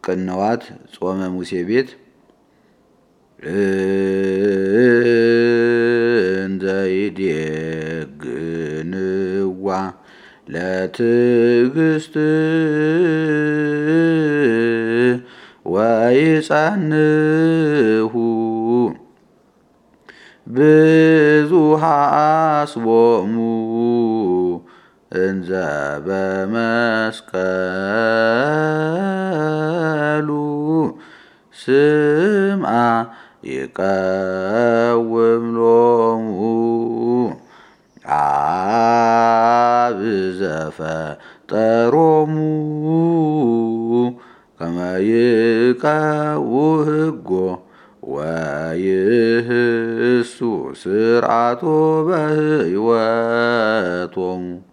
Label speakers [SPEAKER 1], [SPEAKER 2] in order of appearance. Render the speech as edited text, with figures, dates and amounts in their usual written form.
[SPEAKER 1] ቅንዋት ጾመ ሙሴ ቤት እንዘይዴግንዋ ለትዕግስት ወይጸንሁ ብዙሃ አስቦሙ እንዘ በመስቀሉ ስምዐ ይቀውም ሎሙ አብ ዘፈጠሮሙ ከመ ይቀውሙ ሕጎ ወይህሱ ስርዓቶ በሕይወቶሙ